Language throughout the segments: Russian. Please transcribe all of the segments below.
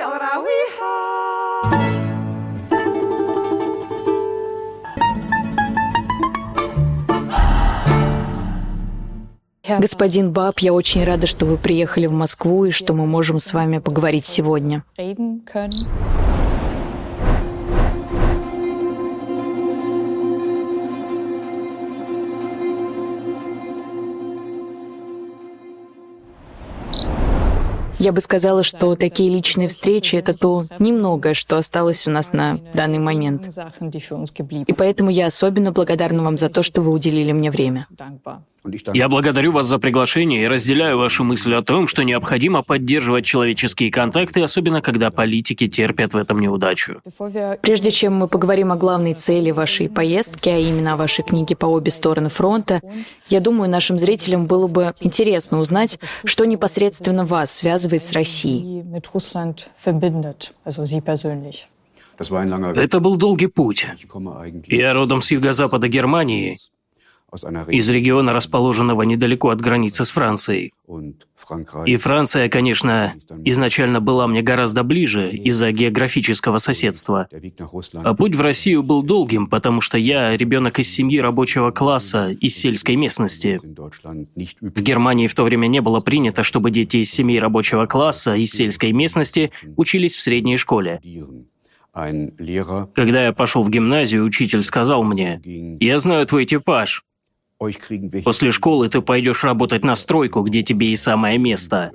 Господин Баб, я очень рада, что вы приехали в Москву и что мы можем с вами поговорить сегодня. Я бы сказала, что такие личные встречи — это то немногое, что осталось у нас на данный момент. И поэтому я особенно благодарна вам за то, что вы уделили мне время. Я благодарю вас за приглашение и разделяю вашу мысль о том, что необходимо поддерживать человеческие контакты, особенно когда политики терпят в этом неудачу. Прежде чем мы поговорим о главной цели вашей поездки, а именно о вашей книге «По обе стороны фронта», я думаю, нашим зрителям было бы интересно узнать, что непосредственно вас связывает с Россией. Это был долгий путь. Я родом с юго-запада Германии, из региона, расположенного недалеко от границы с Францией. И Франция, конечно, изначально была мне гораздо ближе из-за географического соседства. А путь в Россию был долгим, потому что я ребенок из семьи рабочего класса из сельской местности. В Германии в то время не было принято, чтобы дети из семьи рабочего класса из сельской местности учились в средней школе. Когда я пошел в гимназию, учитель сказал мне: «Я знаю твой типаж. После школы ты пойдешь работать на стройку, где тебе и самое место».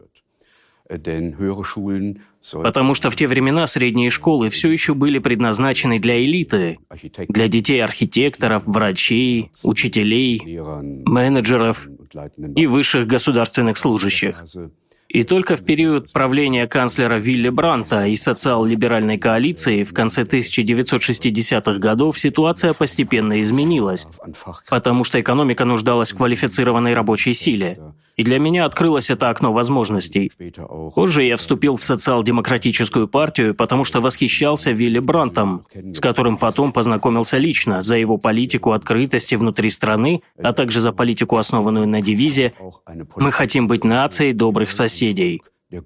Потому что в те времена средние школы все еще были предназначены для элиты, для детей архитекторов, врачей, учителей, менеджеров и высших государственных служащих. И только в период правления канцлера Вилли Брандта и социал-либеральной коалиции в конце 1960-х годов ситуация постепенно изменилась, потому что экономика нуждалась в квалифицированной рабочей силе. И для меня открылось это окно возможностей. Позже я вступил в социал-демократическую партию, потому что восхищался Вилли Брандтом, с которым потом познакомился лично, за его политику открытости внутри страны, а также за политику, основанную на девизе «Мы хотим быть нацией добрых соседей».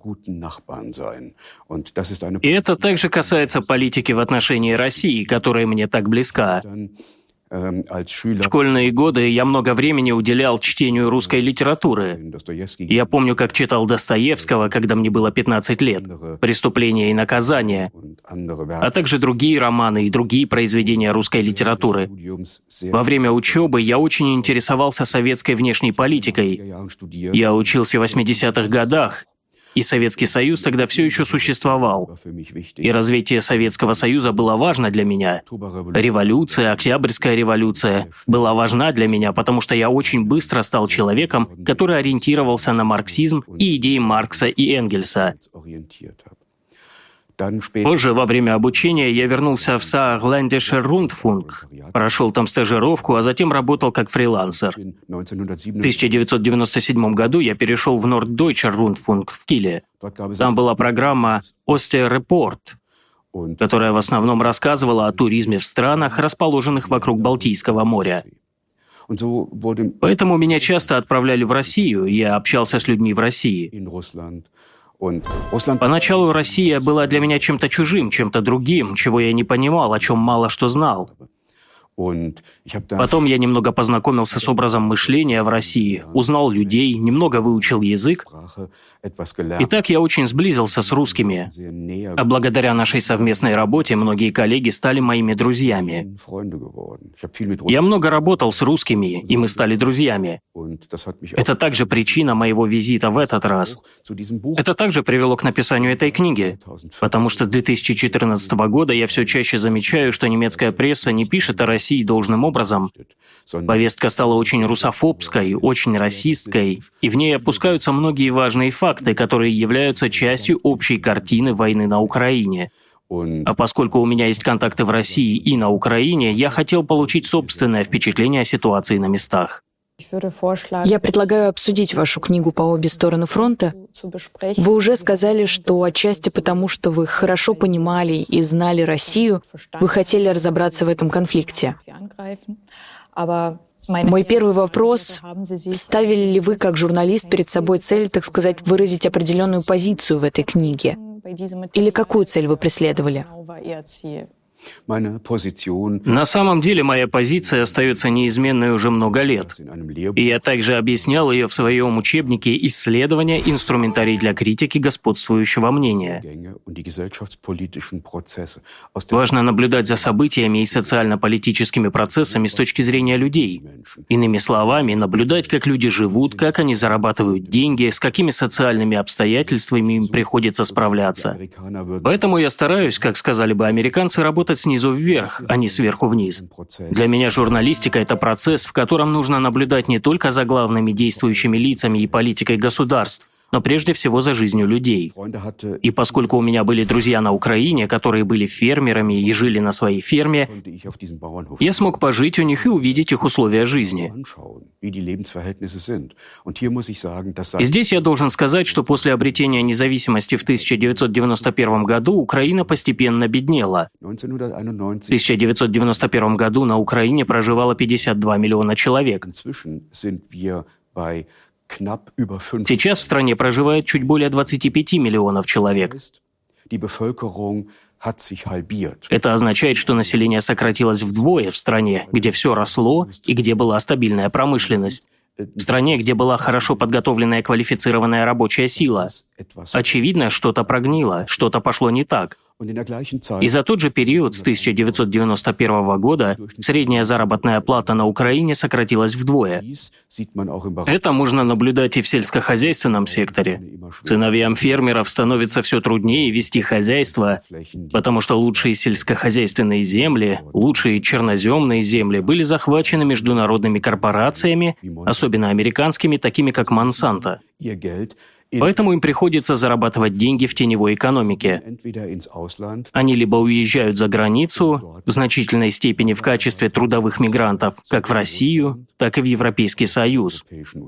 И это также касается политики в отношении России, которая мне так близка. В школьные годы я много времени уделял чтению русской литературы. Я помню, как читал Достоевского, когда мне было 15 лет, «Преступление и наказание», а также другие романы и другие произведения русской литературы. Во время учебы я очень интересовался советской внешней политикой. Я учился в 80-х годах, и Советский Союз тогда все еще существовал. И развитие Советского Союза было важно для меня. Революция, Октябрьская революция была важна для меня, потому что я очень быстро стал человеком, который ориентировался на марксизм и идеи Маркса и Энгельса. Позже, во время обучения, я вернулся в Saarländischer Rundfunk, прошел там стажировку, а затем работал как фрилансер. В 1997 году я перешел в Norddeutscher Rundfunk в Киле. Там была программа «Osterreport», которая в основном рассказывала о туризме в странах, расположенных вокруг Балтийского моря. Поэтому меня часто отправляли в Россию, и я общался с людьми в России. Поначалу Россия была для меня чем-то чужим, чем-то другим, чего я не понимал, о чем мало что знал. Потом я немного познакомился с образом мышления в России, узнал людей, немного выучил язык. И так я очень сблизился с русскими. А благодаря нашей совместной работе многие коллеги стали моими друзьями. Я много работал с русскими, и мы стали друзьями. Это также причина моего визита в этот раз. Это также привело к написанию этой книги, потому что с 2014 года я все чаще замечаю, что немецкая пресса не пишет о России должным образом. Повестка стала очень русофобской, очень расистской, и в ней опускаются многие важные факты, которые являются частью общей картины войны на Украине. А поскольку у меня есть контакты в России и на Украине, я хотел получить собственное впечатление о ситуации на местах. Я предлагаю обсудить вашу книгу «По обе стороны фронта». Вы уже сказали, что отчасти потому, что вы хорошо понимали и знали Россию, вы хотели разобраться в этом конфликте. Мой первый вопрос: ставили ли вы как журналист перед собой цель, так сказать, выразить определенную позицию в этой книге? Или какую цель вы преследовали? На самом деле моя позиция остается неизменной уже много лет. И я также объяснял ее в своем учебнике «Исследования. Инструментарий для критики господствующего мнения». Важно наблюдать за событиями и социально-политическими процессами с точки зрения людей. Иными словами, наблюдать, как люди живут, как они зарабатывают деньги, с какими социальными обстоятельствами им приходится справляться. Поэтому я стараюсь, как сказали бы американцы, работать снизу вверх, а не сверху вниз. Для меня журналистика — это процесс, в котором нужно наблюдать не только за главными действующими лицами и политикой государств, но прежде всего за жизнью людей. И поскольку у меня были друзья на Украине, которые были фермерами и жили на своей ферме, я смог пожить у них и увидеть их условия жизни. И здесь я должен сказать, что после обретения независимости в 1991 году Украина постепенно беднела. В 1991 году на Украине проживало 52 миллиона человек. Сейчас в стране проживает чуть более 25 миллионов человек. Это означает, что население сократилось вдвое в стране, где все росло и где была стабильная промышленность. В стране, где была хорошо подготовленная квалифицированная рабочая сила. Очевидно, что-то прогнило, что-то пошло не так. И за тот же период с 1991 года средняя заработная плата на Украине сократилась вдвое. Это можно наблюдать и в сельскохозяйственном секторе. Сыновьям фермеров становится все труднее вести хозяйство, потому что лучшие сельскохозяйственные земли, лучшие черноземные земли были захвачены международными корпорациями, особенно американскими, такими как Monsanto. Поэтому им приходится зарабатывать деньги в теневой экономике. Они либо уезжают за границу, в значительной степени в качестве трудовых мигрантов, как в Россию, так и в Европейский Союз.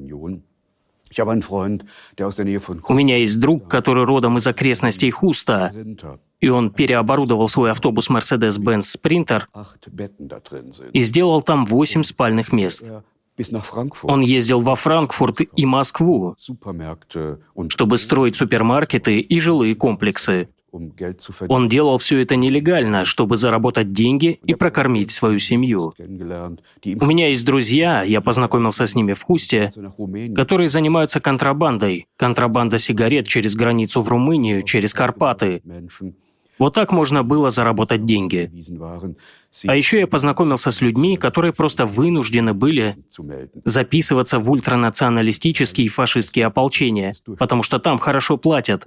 У меня есть друг, который родом из окрестностей Хуста, и он переоборудовал свой автобус Mercedes-Benz Sprinter и сделал там 8 спальных мест. Он ездил во Франкфурт и Москву, чтобы строить супермаркеты и жилые комплексы. Он делал все это нелегально, чтобы заработать деньги и прокормить свою семью. У меня есть друзья, я познакомился с ними в Хусте, которые занимаются контрабандой. Контрабанда сигарет через границу в Румынию, через Карпаты. Вот так можно было заработать деньги. А еще я познакомился с людьми, которые просто вынуждены были записываться в ультранационалистические и фашистские ополчения, потому что там хорошо платят.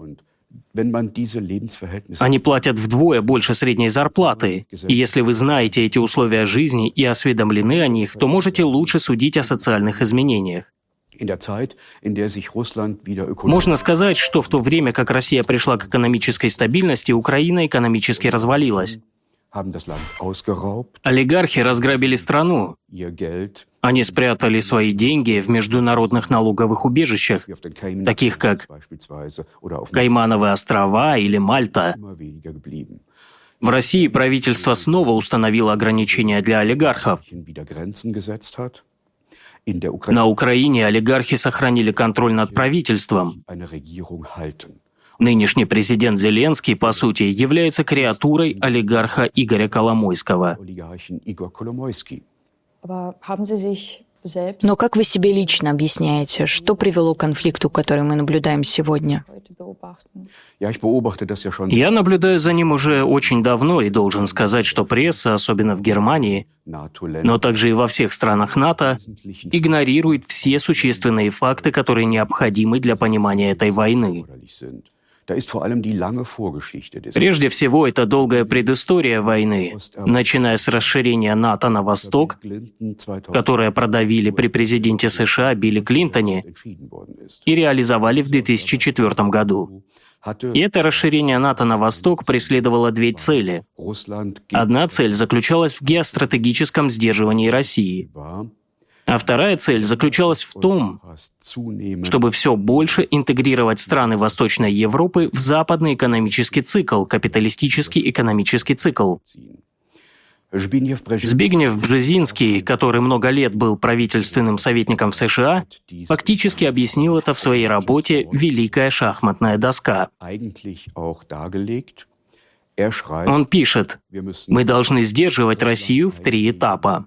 Они платят вдвое больше средней зарплаты. И если вы знаете эти условия жизни и осведомлены о них, то можете лучше судить о социальных изменениях. Можно сказать, что в то время, как Россия пришла к экономической стабильности, Украина экономически развалилась. Олигархи разграбили страну. Они спрятали свои деньги в международных налоговых убежищах, таких как Каймановы острова или Мальта. В России правительство снова установило ограничения для олигархов. На Украине олигархи сохранили контроль над правительством. Нынешний президент Зеленский, по сути, является креатурой олигарха Игоря Коломойского. Но как вы себе лично объясняете, что привело к конфликту, который мы наблюдаем сегодня? Я наблюдаю за ним уже очень давно и должен сказать, что пресса, особенно в Германии, но также и во всех странах НАТО, игнорирует все существенные факты, которые необходимы для понимания этой войны. Прежде всего, это долгая предыстория войны, начиная с расширения НАТО на восток, которое продавили при президенте США Билли Клинтоне и реализовали в 2004 году. И это расширение НАТО на восток преследовало две цели. Одна цель заключалась в геостратегическом сдерживании России. А вторая цель заключалась в том, чтобы все больше интегрировать страны Восточной Европы в западный экономический цикл, капиталистический экономический цикл. Збигнев Бжезинский, который много лет был правительственным советником в США, фактически объяснил это в своей работе «Великая шахматная доска». Он пишет: «Мы должны сдерживать Россию в 3 этапа.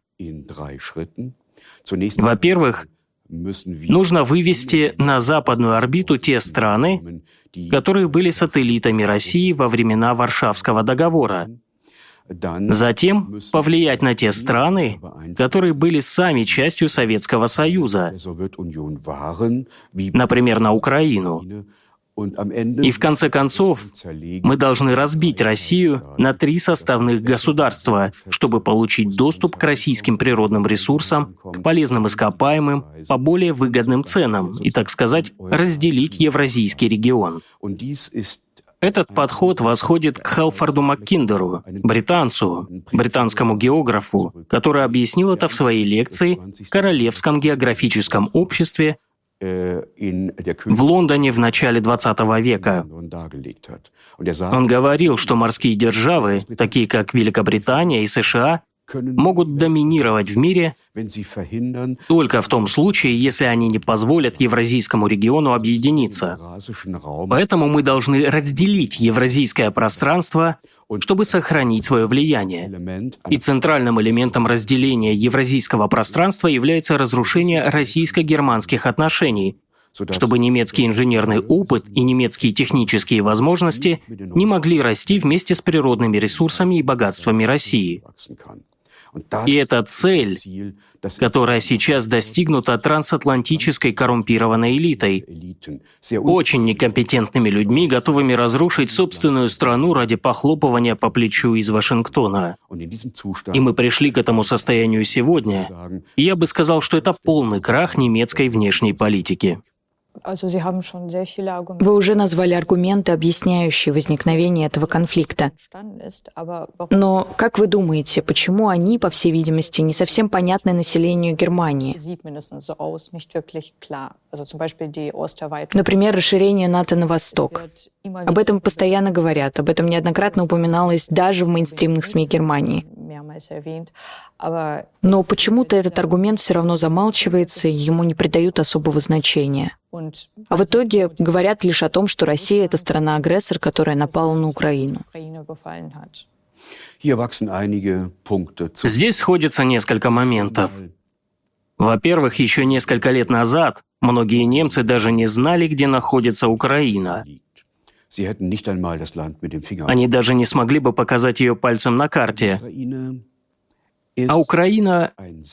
Во-первых, нужно вывести на западную орбиту те страны, которые были сателлитами России во времена Варшавского договора. Затем повлиять на те страны, которые были сами частью Советского Союза, например, на Украину. И в конце концов, мы должны разбить Россию на 3 составных государства, чтобы получить доступ к российским природным ресурсам, к полезным ископаемым по более выгодным ценам и, так сказать, разделить Евразийский регион». Этот подход восходит к Хелфорду Маккиндеру, британскому географу, который объяснил это в своей лекции в Королевском географическом обществе в Лондоне в начале XX века. Он говорил, что морские державы, такие как Великобритания и США, могут доминировать в мире только в том случае, если они не позволят Евразийскому региону объединиться. Поэтому мы должны разделить евразийское пространство, чтобы сохранить свое влияние. И центральным элементом разделения евразийского пространства является разрушение российско-германских отношений, чтобы немецкий инженерный опыт и немецкие технические возможности не могли расти вместе с природными ресурсами и богатствами России. И это цель, которая сейчас достигнута трансатлантической коррумпированной элитой, очень некомпетентными людьми, готовыми разрушить собственную страну ради похлопывания по плечу из Вашингтона. И мы пришли к этому состоянию сегодня, и я бы сказал, что это полный крах немецкой внешней политики. Вы уже назвали аргументы, объясняющие возникновение этого конфликта. Но как вы думаете, почему они, по всей видимости, не совсем понятны населению Германии? Например, расширение НАТО на восток. Об этом постоянно говорят, об этом неоднократно упоминалось даже в мейнстримных СМИ Германии. Но почему-то этот аргумент все равно замалчивается, и ему не придают особого значения. А в итоге говорят лишь о том, что Россия — это страна-агрессор, которая напала на Украину. Здесь сходится несколько моментов. Во-первых, еще несколько лет назад многие немцы даже не знали, где находится Украина. Они даже не смогли бы показать ее пальцем на карте. А Украина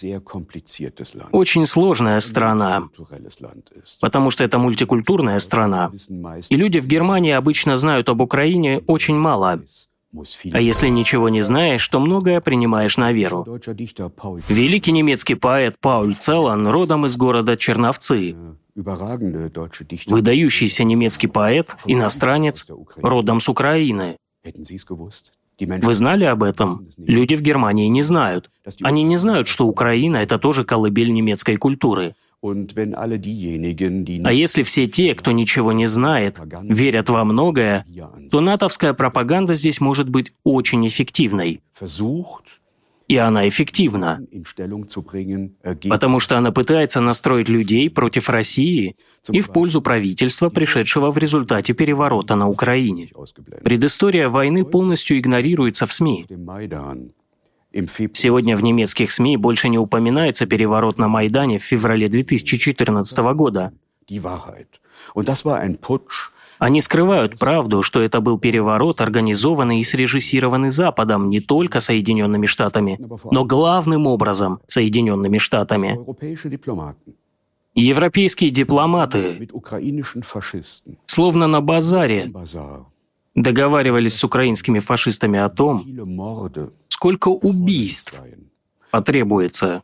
очень сложная страна, потому что это мультикультурная страна. И люди в Германии обычно знают об Украине очень мало. А если ничего не знаешь, то многое принимаешь на веру. Великий немецкий поэт Пауль Целлан родом из города Черновцы. Выдающийся немецкий поэт, иностранец, родом с Украины. Вы знали об этом? Люди в Германии не знают. Они не знают, что Украина — это тоже колыбель немецкой культуры. А если все те, кто ничего не знает, верят во многое, то натовская пропаганда здесь может быть очень эффективной. И она эффективна, потому что она пытается настроить людей против России и в пользу правительства, пришедшего в результате переворота на Украине. Предыстория войны полностью игнорируется в СМИ. Сегодня в немецких СМИ больше не упоминается переворот на Майдане в феврале 2014 года. Они скрывают правду, что это был переворот, организованный и срежиссированный Западом, не только Соединенными Штатами, но главным образом Соединенными Штатами. Европейские дипломаты, словно на базаре, договаривались с украинскими фашистами о том, сколько убийств потребуется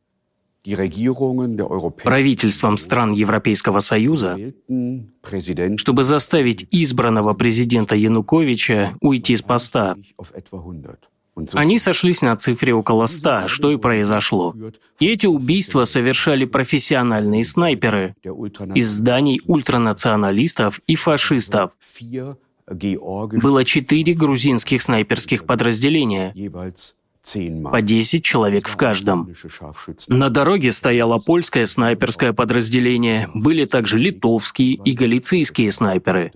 правительствам стран Европейского Союза, чтобы заставить избранного президента Януковича уйти с поста. Они сошлись на цифре около 100, что и произошло. И эти убийства совершали профессиональные снайперы из зданий ультранационалистов и фашистов. Было 4 грузинских снайперских подразделения. по 10 человек в каждом. На дороге стояло польское снайперское подразделение, были также литовские и галицийские снайперы.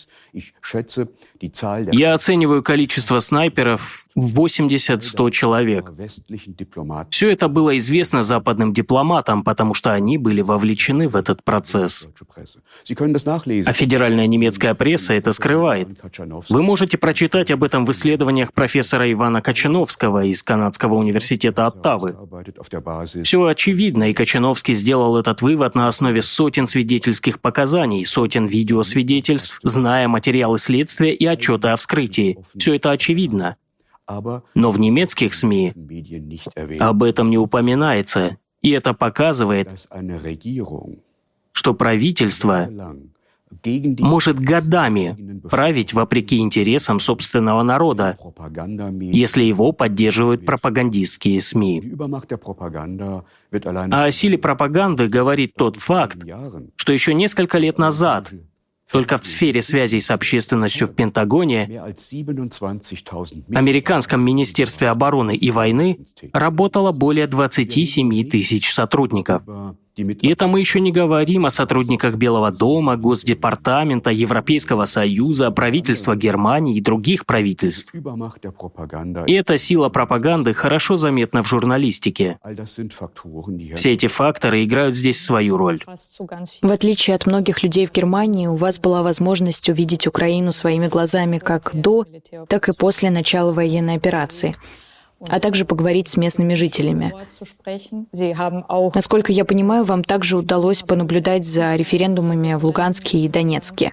Я оцениваю количество снайперов в 80-100 человек. Все это было известно западным дипломатам, потому что они были вовлечены в этот процесс. А федеральная немецкая пресса это скрывает. Вы можете прочитать об этом в исследованиях профессора Ивана Кочановского из Канадского университета Оттавы. Все очевидно, и Кочановский сделал этот вывод на основе сотен свидетельских показаний, сотен видеосвидетельств, зная материалы следствия и отчеты о вскрытии. Все это очевидно. Но в немецких СМИ об этом не упоминается, и это показывает, что правительство может годами править вопреки интересам собственного народа, если его поддерживают пропагандистские СМИ. А о силе пропаганды говорит тот факт, что еще несколько лет назад только в сфере связей с общественностью в Пентагоне, Американском Министерстве обороны и войны работало более 27 тысяч сотрудников. И это мы еще не говорим о сотрудниках Белого дома, Госдепартамента, Европейского Союза, правительства Германии и других правительств. И эта сила пропаганды хорошо заметна в журналистике. Все эти факторы играют здесь свою роль. В отличие от многих людей в Германии, у вас была возможность увидеть Украину своими глазами как до, так и после начала военной операции, а также поговорить с местными жителями. Насколько я понимаю, вам также удалось понаблюдать за референдумами в Луганске и Донецке.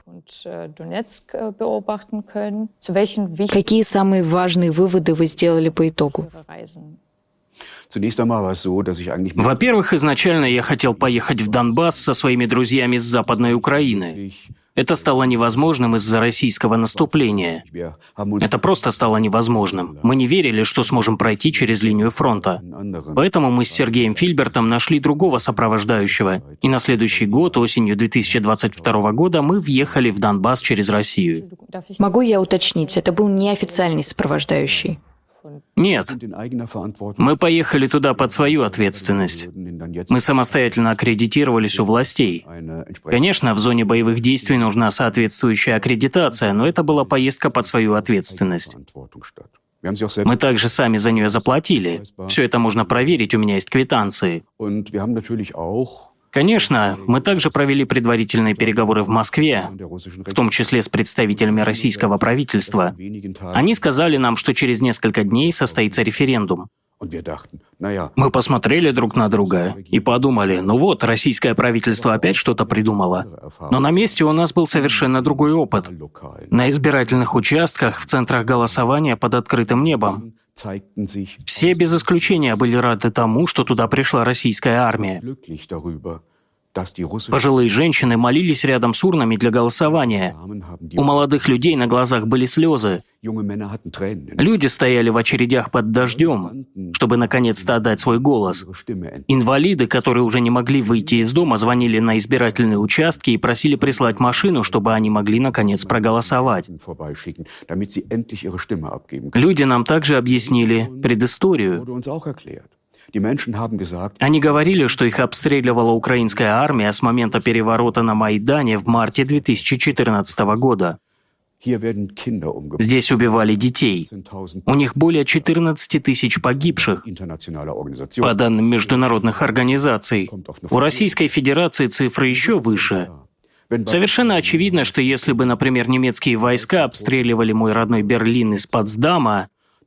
Какие самые важные выводы вы сделали по итогу? Во-первых, изначально я хотел поехать в Донбасс со своими друзьями с Западной Украины. Это стало невозможным из-за российского наступления. Это просто стало невозможным. Мы не верили, что сможем пройти через линию фронта. Поэтому мы с Сергеем Фильбертом нашли другого сопровождающего. И на следующий год, осенью 2022 года, мы въехали в Донбасс через Россию. Могу я уточнить, это был неофициальный сопровождающий? Нет. Мы поехали туда под свою ответственность. Мы самостоятельно аккредитировались у властей. Конечно, в зоне боевых действий нужна соответствующая аккредитация, но это была поездка под свою ответственность. Мы также сами за нее заплатили. Все это можно проверить, у меня есть квитанции. Конечно, мы также провели предварительные переговоры в Москве, в том числе с представителями российского правительства. Они сказали нам, что через несколько дней состоится референдум. Мы посмотрели друг на друга и подумали, ну вот, российское правительство опять что-то придумало. Но на месте у нас был совершенно другой опыт. На избирательных участках, в центрах голосования под открытым небом. Все без исключения были рады тому, что туда пришла российская армия. Пожилые женщины молились рядом с урнами для голосования. У молодых людей на глазах были слезы. Люди стояли в очередях под дождем, чтобы наконец-то отдать свой голос. Инвалиды, которые уже не могли выйти из дома, звонили на избирательные участки и просили прислать машину, чтобы они могли наконец проголосовать. Люди нам также объяснили предысторию. Они говорили, что их обстреливала украинская армия с момента переворота на Майдане в марте 2014 года. Здесь убивали детей. У них более 14 тысяч погибших, по данным международных организаций. У Российской Федерации цифры еще выше. Совершенно очевидно, что если бы, например, немецкие войска обстреливали мой родной Берлин из Потсдама,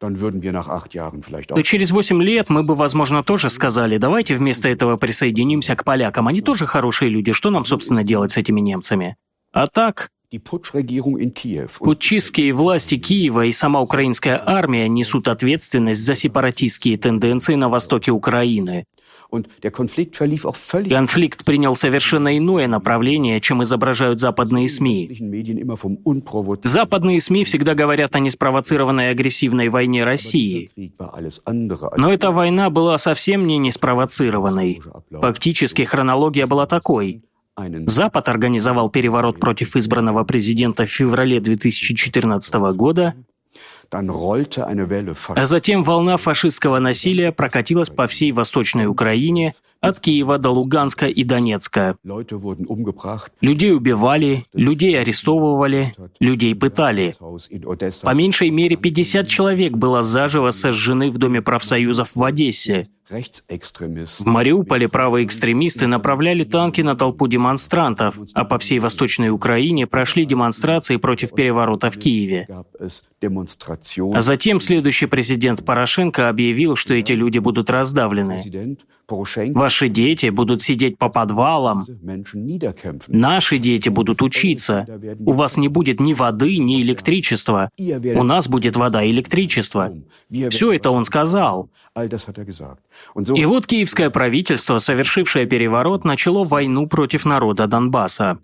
то через 8 лет мы бы, возможно, тоже сказали, давайте вместо этого присоединимся к полякам. Они тоже хорошие люди, что нам, собственно, делать с этими немцами? А так, путчистские власти Киева и сама украинская армия несут ответственность за сепаратистские тенденции на востоке Украины. Конфликт принял совершенно иное направление, чем изображают западные СМИ. Западные СМИ всегда говорят о неспровоцированной агрессивной войне России. Но эта война была совсем не неспровоцированной. Фактически хронология была такой. Запад организовал переворот против избранного президента в феврале 2014 года. А затем волна фашистского насилия прокатилась по всей Восточной Украине, от Киева до Луганска и Донецка. Людей убивали, людей арестовывали, людей пытали. По меньшей мере 50 человек было заживо сожжены в Доме профсоюзов в Одессе. В Мариуполе правые экстремисты направляли танки на толпу демонстрантов, а по всей Восточной Украине прошли демонстрации против переворота в Киеве. А затем следующий президент Порошенко объявил, что эти люди будут раздавлены. Ваши дети будут сидеть по подвалам. Наши дети будут учиться. У вас не будет ни воды, ни электричества. У нас будет вода и электричество. Все это он сказал. И вот киевское правительство, совершившее переворот, начало войну против народа Донбасса.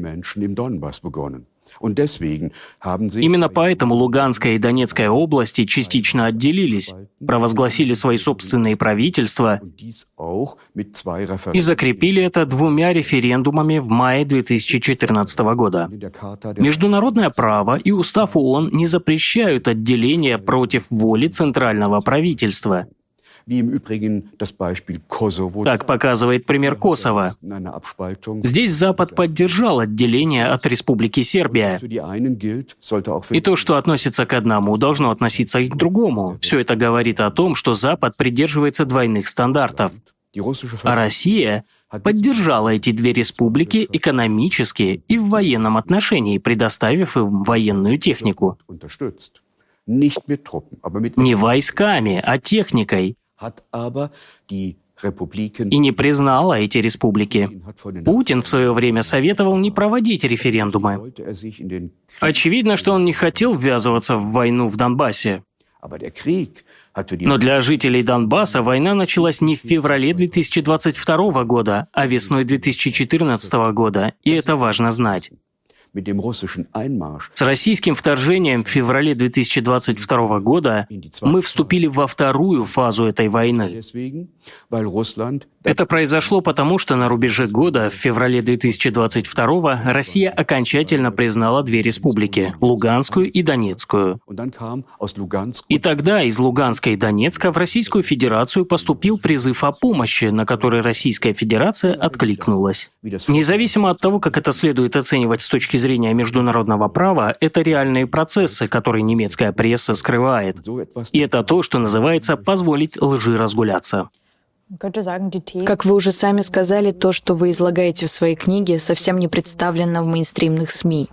Именно поэтому Луганская и Донецкая области частично отделились, провозгласили свои собственные правительства и закрепили это 2 референдумами в мае 2014 года. Международное право и устав ООН не запрещают отделение против воли центрального правительства. Так показывает пример Косово. Здесь Запад поддержал отделение от Республики Сербия. И то, что относится к одному, должно относиться и к другому. Все это говорит о том, что Запад придерживается двойных стандартов. А Россия поддержала эти 2 республики экономически и в военном отношении, предоставив им военную технику. Не войсками, а техникой. И не признала эти республики. Путин в свое время советовал не проводить референдумы. Очевидно, что он не хотел ввязываться в войну в Донбассе. Но для жителей Донбасса война началась не в феврале 2022 года, а весной 2014 года, и это важно знать. С российским вторжением в феврале 2022 года мы вступили во вторую фазу этой войны. Это произошло потому, что на рубеже года, в феврале 2022, Россия окончательно признала 2 республики – Луганскую и Донецкую. И тогда из Луганска и Донецка в Российскую Федерацию поступил призыв о помощи, на который Российская Федерация откликнулась. Независимо от того, как это следует оценивать с точки зрения международного права, это реальные процессы, которые немецкая пресса скрывает. И это то, что называется «позволить лжи разгуляться». Как вы уже сами сказали, то, что вы излагаете в своей книге, совсем не представлено в мейнстримных СМИ.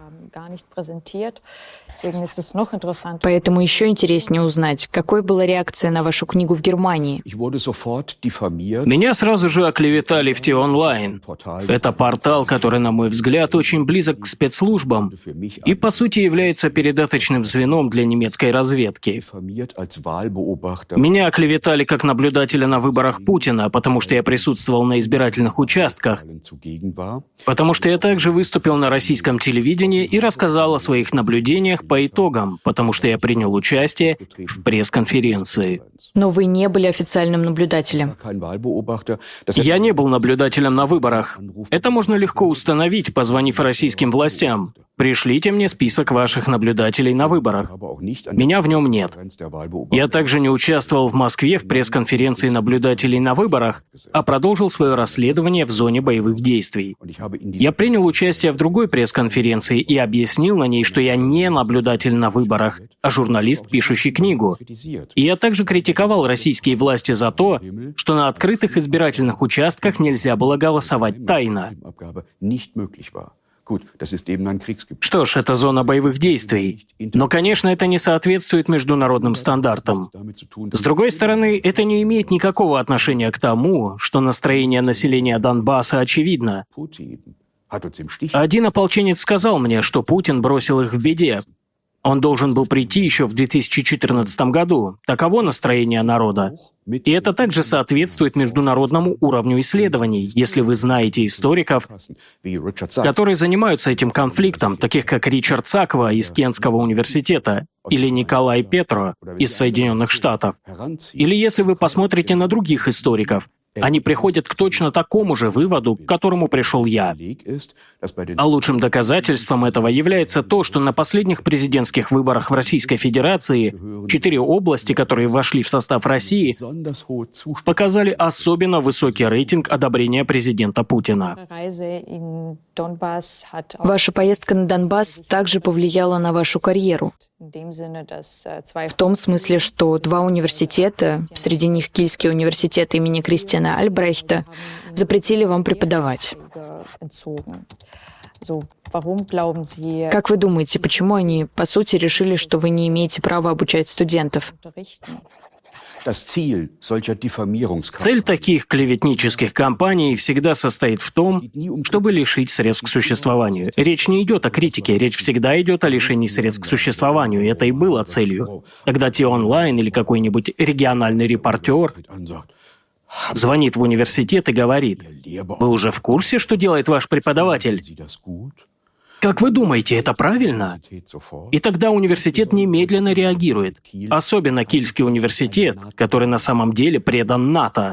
Поэтому еще интереснее узнать, какой была реакция на вашу книгу в Германии. Меня сразу же оклеветали в T-Online. Это портал, который, на мой взгляд, очень близок к спецслужбам и, по сути, является передаточным звеном для немецкой разведки. Меня оклеветали как наблюдателя на выборах Путина, потому что я присутствовал на избирательных участках, потому что я также выступил на российском телевидении и рассказал о своих наблюдениях по итогам, потому что я принял участие в пресс-конференции. Но вы не были официальным наблюдателем. Я не был наблюдателем на выборах. Это можно легко установить, позвонив российским властям. Пришлите мне список ваших наблюдателей на выборах. Меня в нем нет. Я также не участвовал в Москве в пресс-конференции наблюдателей на выборах, а продолжил свое расследование в зоне боевых действий. Я принял участие в другой пресс-конференции и объяснил на ней, что я не наблюдатель на выборах, а журналист, пишущий книгу. И я также критиковал российские власти за то, что на открытых избирательных участках нельзя было голосовать тайно. Что ж, это зона боевых действий. Но, конечно, это не соответствует международным стандартам. С другой стороны, это не имеет никакого отношения к тому, что настроение населения Донбасса очевидно. Один ополченец сказал мне, что Путин бросил их в беде. Он должен был прийти еще в 2014 году. Таково настроение народа. И это также соответствует международному уровню исследований, если вы знаете историков, которые занимаются этим конфликтом, таких как Ричард Саква из Кентского университета или Николай Петро из Соединенных Штатов. Или если вы посмотрите на других историков, они приходят к точно такому же выводу, к которому пришел я. А лучшим доказательством этого является то, что на последних президентских выборах в Российской Федерации 4 области, которые вошли в состав России, показали особенно высокий рейтинг одобрения президента Путина. Ваша поездка на Донбасс также повлияла на вашу карьеру. В том смысле, что 2 университета, среди них Кильский университет имени Кристиана Альбрехта, запретили вам преподавать. Как вы думаете, почему они, по сути, решили, что вы не имеете права обучать студентов? Цель таких клеветнических кампаний всегда состоит в том, чтобы лишить средств к существованию. Речь не идет о критике, речь всегда идет о лишении средств к существованию. Это и было целью. Когда T-Online или какой-нибудь региональный репортер звонит в университет и говорит: «Вы уже в курсе, что делает ваш преподаватель? Как вы думаете, это правильно?» И тогда университет немедленно реагирует. Особенно Кильский университет, который на самом деле предан НАТО.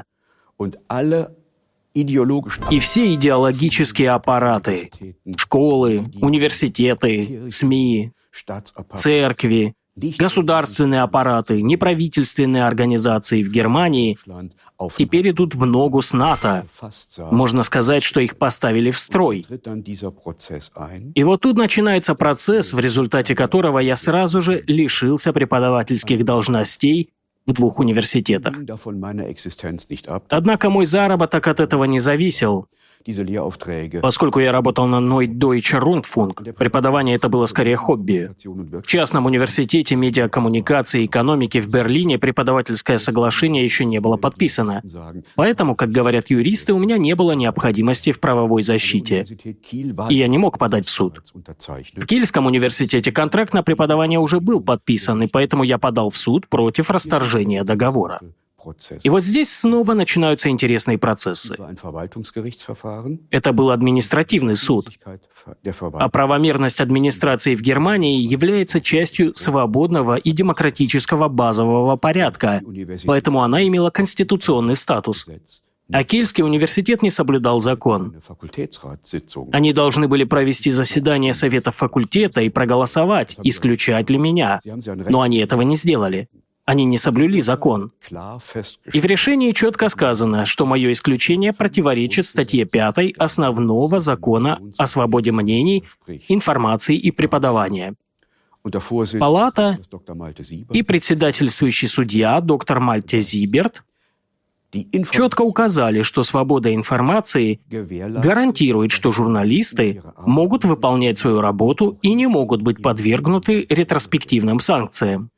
И все идеологические аппараты, школы, университеты, СМИ, церкви, государственные аппараты, неправительственные организации в Германии теперь идут в ногу с НАТО. Можно сказать, что их поставили в строй. И вот тут начинается процесс, в результате которого я сразу же лишился преподавательских должностей в 2 университетах. Однако мой заработок от этого не зависел. Поскольку я работал на Norddeutscher Rundfunk, преподавание это было скорее хобби. В частном университете медиакоммуникации и экономики в Берлине преподавательское соглашение еще не было подписано. Поэтому, как говорят юристы, у меня не было необходимости в правовой защите. И я не мог подать в суд. В Кильском университете контракт на преподавание уже был подписан, и поэтому я подал в суд против расторжения договора. И вот здесь снова начинаются интересные процессы. Это был административный суд. А правомерность администрации в Германии является частью свободного и демократического базового порядка, поэтому она имела конституционный статус. А Кильский университет не соблюдал закон. Они должны были провести заседание совета факультета и проголосовать, исключать ли меня. Но они этого не сделали. Они не соблюли закон. И в решении четко сказано, что мое исключение противоречит статье 5 Основного закона о свободе мнений, информации и преподавания. Палата и председательствующий судья доктор Мальте Зиберт четко указали, что свобода информации гарантирует, что журналисты могут выполнять свою работу и не могут быть подвергнуты ретроспективным санкциям.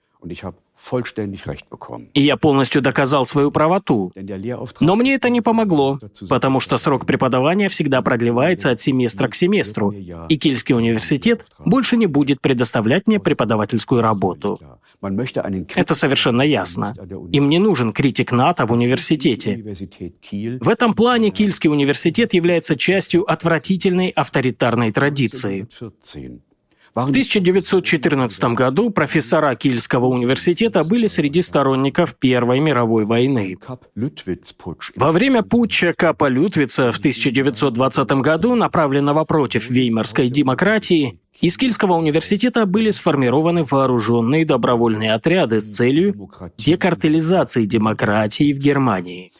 И я полностью доказал свою правоту. Но мне это не помогло, потому что срок преподавания всегда продлевается от семестра к семестру, и Кильский университет больше не будет предоставлять мне преподавательскую работу. Это совершенно ясно. Им не нужен критик НАТО в университете. В этом плане Кильский университет является частью отвратительной авторитарной традиции. В 1914 году профессора Кильского университета были среди сторонников Первой мировой войны. Во время путча Капа Лютвица в 1920 году, направленного против веймарской демократии, из Кильского университета были сформированы вооруженные добровольные отряды с целью декартелизации демократии в Германии.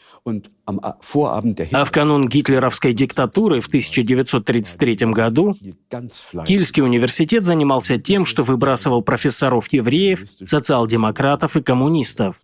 А в канун гитлеровской диктатуры в 1933 году Кильский университет занимался тем, что выбрасывал профессоров-евреев, социал-демократов и коммунистов.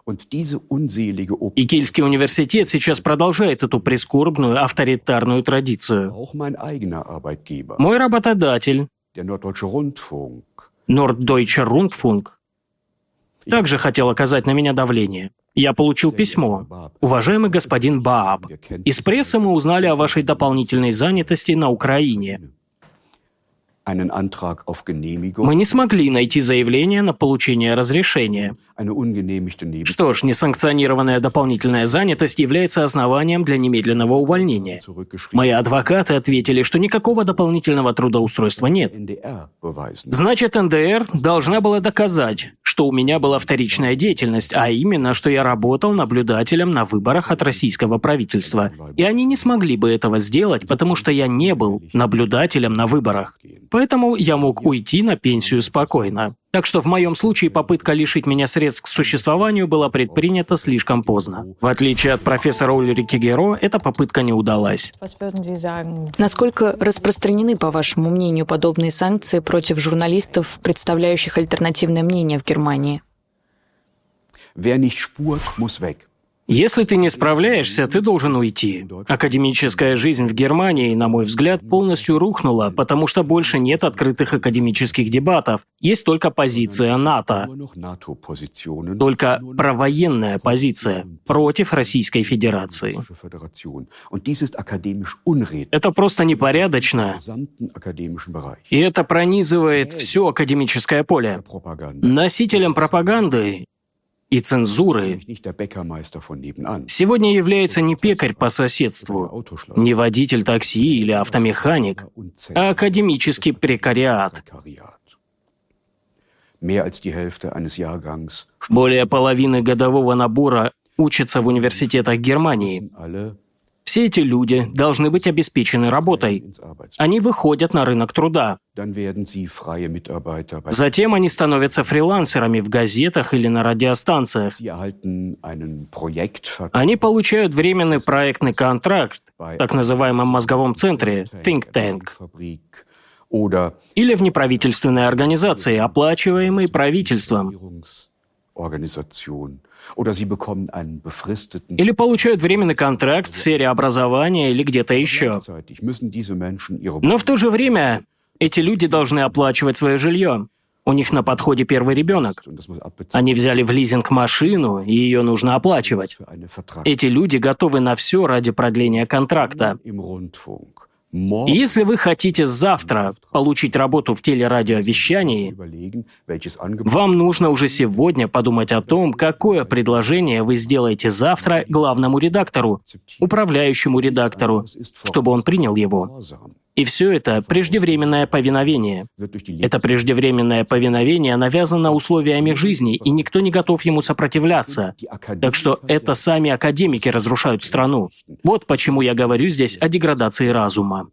И Кильский университет сейчас продолжает эту прискорбную авторитарную традицию. Мой работодатель, Norddeutscher Rundfunk, также хотел оказать на меня давление. Я получил письмо. «Уважаемый господин Бааб, из прессы мы узнали о вашей дополнительной занятости на Украине. Мы не смогли найти заявление на получение разрешения. Что ж, несанкционированная дополнительная занятость является основанием для немедленного увольнения. Мои адвокаты ответили, что никакого дополнительного трудоустройства нет. Значит, НДР должна была доказать, что у меня была вторичная деятельность, а именно, что я работал наблюдателем на выборах от российского правительства. И они не смогли бы этого сделать, потому что я не был наблюдателем на выборах. Поэтому я мог уйти на пенсию спокойно. Так что в моем случае попытка лишить меня средств к существованию была предпринята слишком поздно. В отличие от профессора Ульрики Геро, эта попытка не удалась. Насколько распространены, по вашему мнению, подобные санкции против журналистов, представляющих альтернативное мнение в Германии? Если ты не справляешься, ты должен уйти. Академическая жизнь в Германии, на мой взгляд, полностью рухнула, потому что больше нет открытых академических дебатов. Есть только позиция НАТО. Только провоенная позиция против Российской Федерации. Это просто непорядочно. И это пронизывает все академическое поле. Носителем пропаганды и цензуры сегодня является не пекарь по соседству, не водитель такси или автомеханик, а академический прекариат. Более половины годового набора учатся в университетах Германии. Все эти люди должны быть обеспечены работой. Они выходят на рынок труда. Затем они становятся фрилансерами в газетах или на радиостанциях. Они получают временный проектный контракт в так называемом мозговом центре think tank или в неправительственной организации, оплачиваемой правительством. Или получают временный контракт в сфере образования или где-то еще. Но в то же время эти люди должны оплачивать свое жилье. У них на подходе первый ребенок. Они взяли в лизинг машину, и ее нужно оплачивать. Эти люди готовы на все ради продления контракта. И если вы хотите завтра получить работу в телерадиовещании, вам нужно уже сегодня подумать о том, какое предложение вы сделаете завтра главному редактору, управляющему редактору, чтобы он принял его. И все это преждевременное повиновение. Это преждевременное повиновение навязано условиями жизни, и никто не готов ему сопротивляться. Так что это сами академики разрушают страну. Вот почему я говорю здесь о деградации разума.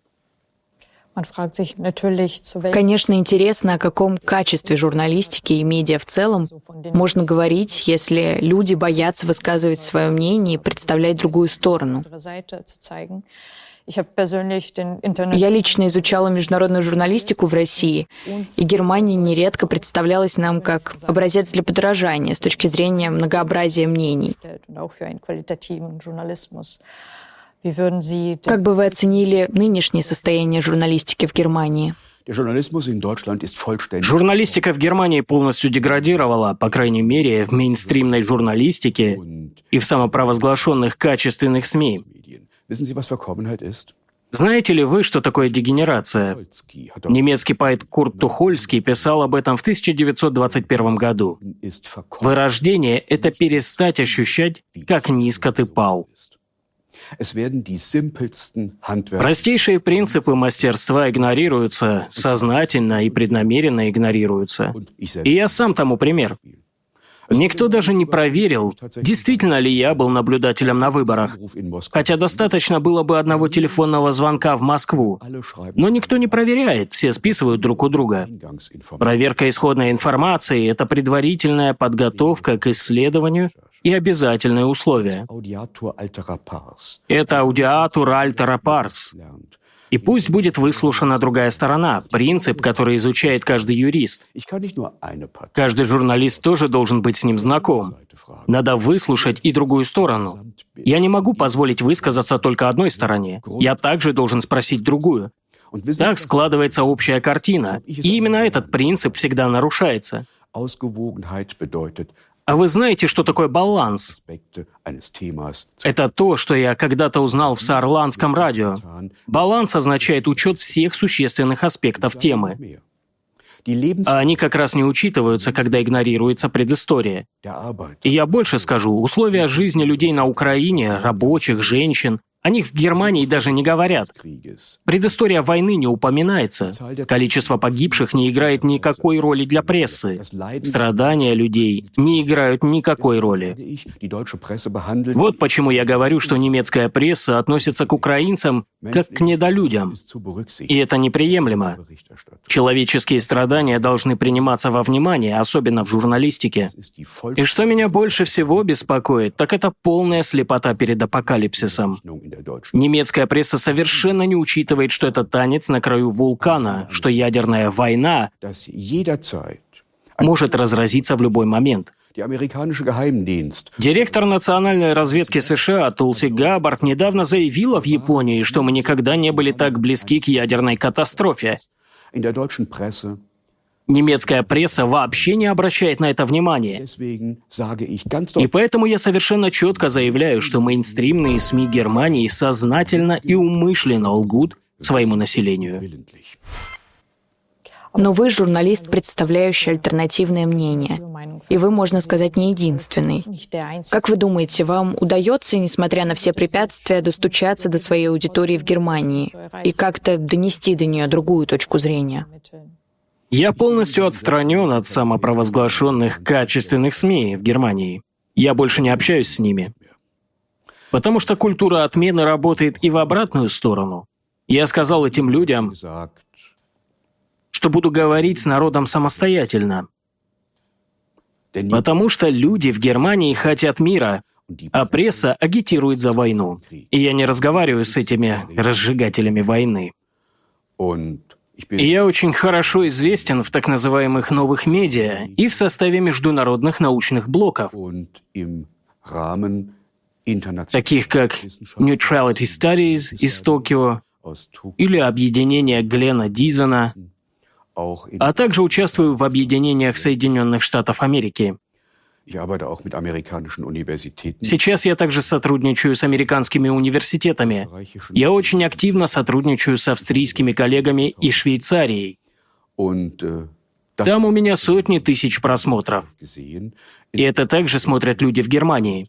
Конечно, интересно, о каком качестве журналистики и медиа в целом можно говорить, если люди боятся высказывать свое мнение и представлять другую сторону. Я лично изучала международную журналистику в России, и Германия нередко представлялась нам как образец для подражания с точки зрения многообразия мнений. Как бы вы оценили нынешнее состояние журналистики в Германии? Журналистика в Германии полностью деградировала, по крайней мере, в мейнстримной журналистике и в самопровозглашенных качественных СМИ. Знаете ли вы, что такое дегенерация? Немецкий поэт Курт Тухольский писал об этом в 1921 году. Вырождение — это перестать ощущать, как низко ты пал. Простейшие принципы мастерства игнорируются, сознательно и преднамеренно игнорируются. И я сам тому пример. Никто даже не проверил, действительно ли я был наблюдателем на выборах. Хотя достаточно было бы одного телефонного звонка в Москву. Но никто не проверяет, все списывают друг у друга. Проверка исходной информации — это предварительная подготовка к исследованию и обязательное условие. Это аудиатур альтера парс. И пусть будет выслушана другая сторона, принцип, который изучает каждый юрист. Каждый журналист тоже должен быть с ним знаком. Надо выслушать и другую сторону. Я не могу позволить высказаться только одной стороне. Я также должен спросить другую. Так складывается общая картина. И именно этот принцип всегда нарушается. А вы знаете, что такое баланс? Это то, что я когда-то узнал в Саарландском радио. Баланс означает учет всех существенных аспектов темы. А они как раз не учитываются, когда игнорируется предыстория. И я больше скажу, условия жизни людей на Украине, рабочих, женщин, о них в Германии даже не говорят. Предыстория войны не упоминается. Количество погибших не играет никакой роли для прессы. Страдания людей не играют никакой роли. Вот почему я говорю, что немецкая пресса относится к украинцам как к недолюдям. И это неприемлемо. Человеческие страдания должны приниматься во внимание, особенно в журналистике. И что меня больше всего беспокоит, так это полная слепота перед апокалипсисом. Немецкая пресса совершенно не учитывает, что это танец на краю вулкана, что ядерная война может разразиться в любой момент. Директор национальной разведки США Тулси Габбард недавно заявила в Японии, что мы никогда не были так близки к ядерной катастрофе. Немецкая пресса вообще не обращает на это внимания. И поэтому я совершенно четко заявляю, что мейнстримные СМИ Германии сознательно и умышленно лгут своему населению. Но вы журналист, представляющий альтернативное мнение. И вы, можно сказать, не единственный. Как вы думаете, вам удается, несмотря на все препятствия, достучаться до своей аудитории в Германии и как-то донести до нее другую точку зрения? Я полностью отстранен от самопровозглашенных качественных СМИ в Германии. Я больше не общаюсь с ними. Потому что культура отмены работает и в обратную сторону. Я сказал этим людям, что буду говорить с народом самостоятельно. Потому что люди в Германии хотят мира, а пресса агитирует за войну. И я не разговариваю с этими разжигателями войны. И я очень хорошо известен в так называемых новых медиа и в составе международных научных блоков, таких как Neutrality Studies из Токио или объединение Глена Дизена, а также участвую в объединениях Соединенных Штатов Америки. Сейчас я также сотрудничаю с американскими университетами. Я очень активно сотрудничаю с австрийскими коллегами и Швейцарией. Там у меня сотни тысяч просмотров. И это также смотрят люди в Германии.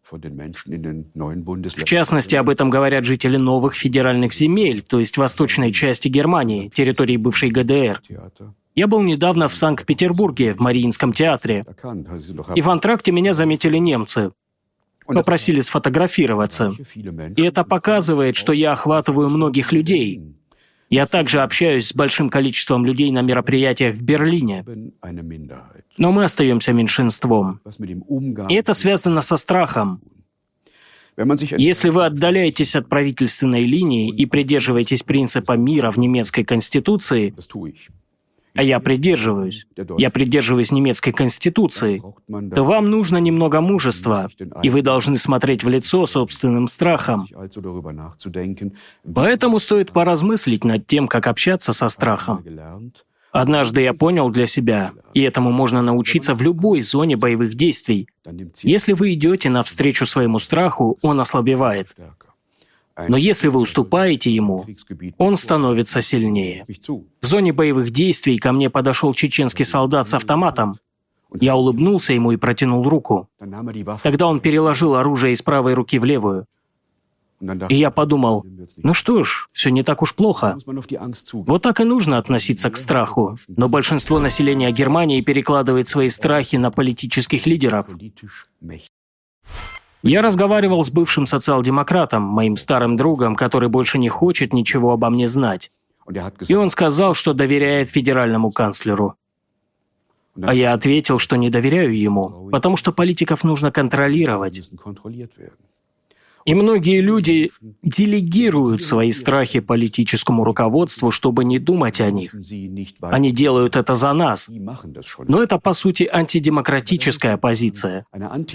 В частности, об этом говорят жители новых федеральных земель, то есть восточной части Германии, территории бывшей ГДР. Я был недавно в Санкт-Петербурге, в Мариинском театре. И в антракте меня заметили немцы. Попросили сфотографироваться. И это показывает, что я охватываю многих людей. Я также общаюсь с большим количеством людей на мероприятиях в Берлине. Но мы остаемся меньшинством. И это связано со страхом. Если вы отдаляетесь от правительственной линии и придерживаетесь принципа мира в немецкой конституции, а я придерживаюсь немецкой конституции, то вам нужно немного мужества, и вы должны смотреть в лицо собственным страхам. Поэтому стоит поразмыслить над тем, как общаться со страхом. Однажды я понял для себя, и этому можно научиться в любой зоне боевых действий. Если вы идете навстречу своему страху, он ослабевает. Но если вы уступаете ему, он становится сильнее. В зоне боевых действий ко мне подошел чеченский солдат с автоматом. Я улыбнулся ему и протянул руку. Тогда он переложил оружие из правой руки в левую. И я подумал, ну что ж, все не так уж плохо. Вот так и нужно относиться к страху. Но большинство населения Германии перекладывает свои страхи на политических лидеров. Я разговаривал с бывшим социал-демократом, моим старым другом, который больше не хочет ничего обо мне знать. И он сказал, что доверяет федеральному канцлеру. А я ответил, что не доверяю ему, потому что политиков нужно контролировать. И многие люди делегируют свои страхи политическому руководству, чтобы не думать о них. Они делают это за нас. Но это, по сути, антидемократическая позиция.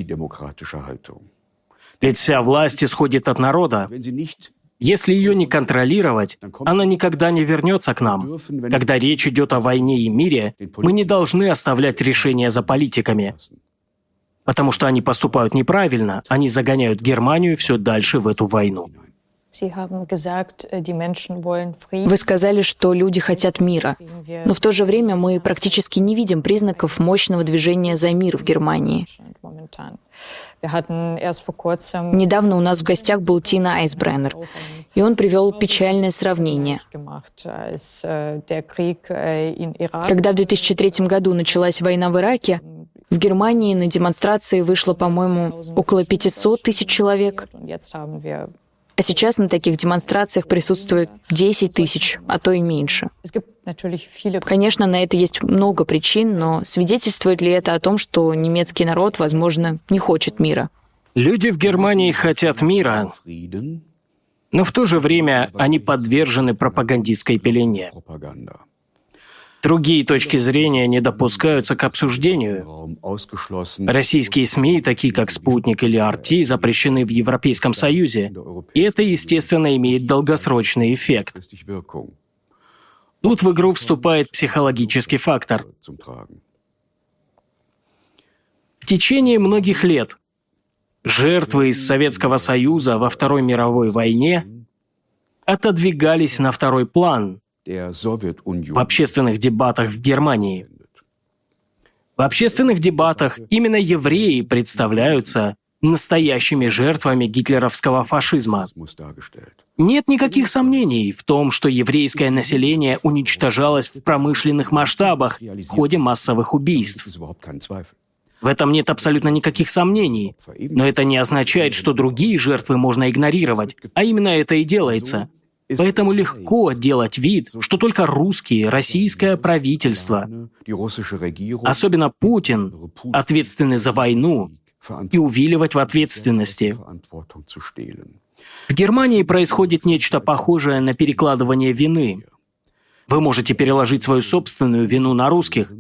Ведь вся власть исходит от народа. Если ее не контролировать, она никогда не вернется к нам. Когда речь идет о войне и мире, мы не должны оставлять решения за политиками. потому что они поступают неправильно, они загоняют Германию все дальше в эту войну. Вы сказали, что люди хотят мира, но в то же время мы практически не видим признаков мощного движения за мир в Германии. Недавно у нас в гостях был Тина Айсбреннер, и он привел печальное сравнение. Когда в 2003 году началась война в Ираке, в Германии на демонстрации вышло, по-моему, около 500 тысяч человек. А сейчас на таких демонстрациях присутствует 10 тысяч, а то и меньше. Конечно, на это есть много причин, но свидетельствует ли это о том, что немецкий народ, возможно, не хочет мира? Люди в Германии хотят мира, но в то же время они подвержены пропагандистской пелене. Другие точки зрения не допускаются к обсуждению. Российские СМИ, такие как «Спутник» или «RT», запрещены в Европейском Союзе, и это, естественно, имеет долгосрочный эффект. Тут в игру вступает психологический фактор. В течение многих лет жертвы из Советского Союза во Второй мировой войне отодвигались на второй план в общественных дебатах в Германии. В общественных дебатах именно евреи представляются настоящими жертвами гитлеровского фашизма. Нет никаких сомнений в том, что еврейское население уничтожалось в промышленных масштабах в ходе массовых убийств. В этом нет абсолютно никаких сомнений, но это не означает, что другие жертвы можно игнорировать, а именно это и делается. Поэтому легко делать вид, что только русские, российское правительство, особенно Путин, ответственны за войну, и увиливать в ответственности. В Германии происходит нечто похожее на перекладывание вины. Вы можете переложить свою собственную вину на русских.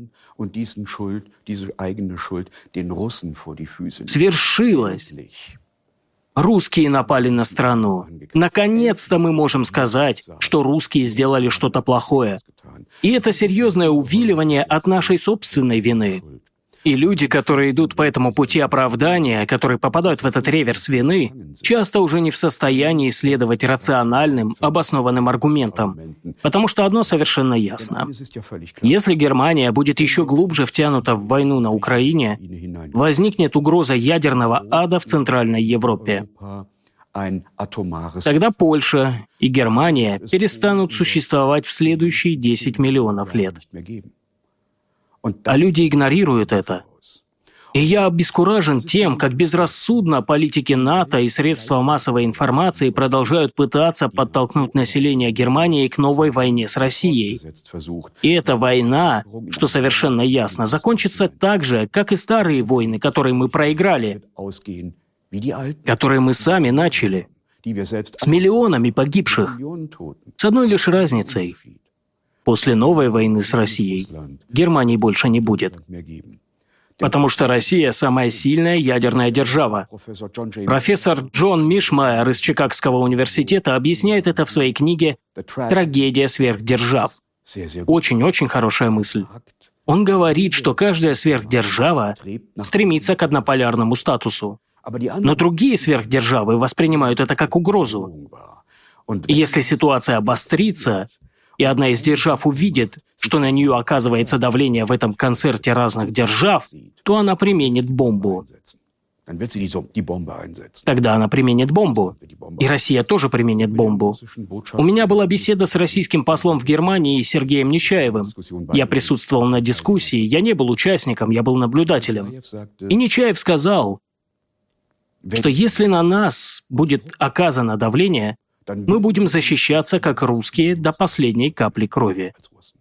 Свершилось. Русские напали на страну. Наконец-то мы можем сказать, что русские сделали что-то плохое. И это серьезное увиливание от нашей собственной вины. И люди, которые идут по этому пути оправдания, которые попадают в этот реверс вины, часто уже не в состоянии следовать рациональным, обоснованным аргументам. Потому что одно совершенно ясно. Если Германия будет еще глубже втянута в войну на Украине, возникнет угроза ядерного ада в Центральной Европе. Тогда Польша и Германия перестанут существовать в следующие 10 миллионов лет. А люди игнорируют это. И я обескуражен тем, как безрассудно политики НАТО и средства массовой информации продолжают пытаться подтолкнуть население Германии к новой войне с Россией. И эта война, что совершенно ясно, закончится так же, как и старые войны, которые мы проиграли, которые мы сами начали, с миллионами погибших, с одной лишь разницей. После новой войны с Россией Германии больше не будет. Потому что Россия – самая сильная ядерная держава. Профессор Джон Мишмайер из Чикагского университета объясняет это в своей книге «Трагедия сверхдержав». Очень-очень хорошая мысль. Он говорит, что каждая сверхдержава стремится к однополярному статусу. Но другие сверхдержавы воспринимают это как угрозу. И если ситуация обострится, и одна из держав увидит, что на нее оказывается давление в этом концерте разных держав, то она применит бомбу. Тогда она применит бомбу. И Россия тоже применит бомбу. У меня была беседа с российским послом в Германии Сергеем Нечаевым. Я присутствовал на дискуссии, я не был участником, я был наблюдателем. И Нечаев сказал, что если на нас будет оказано давление, мы будем защищаться, как русские, до последней капли крови.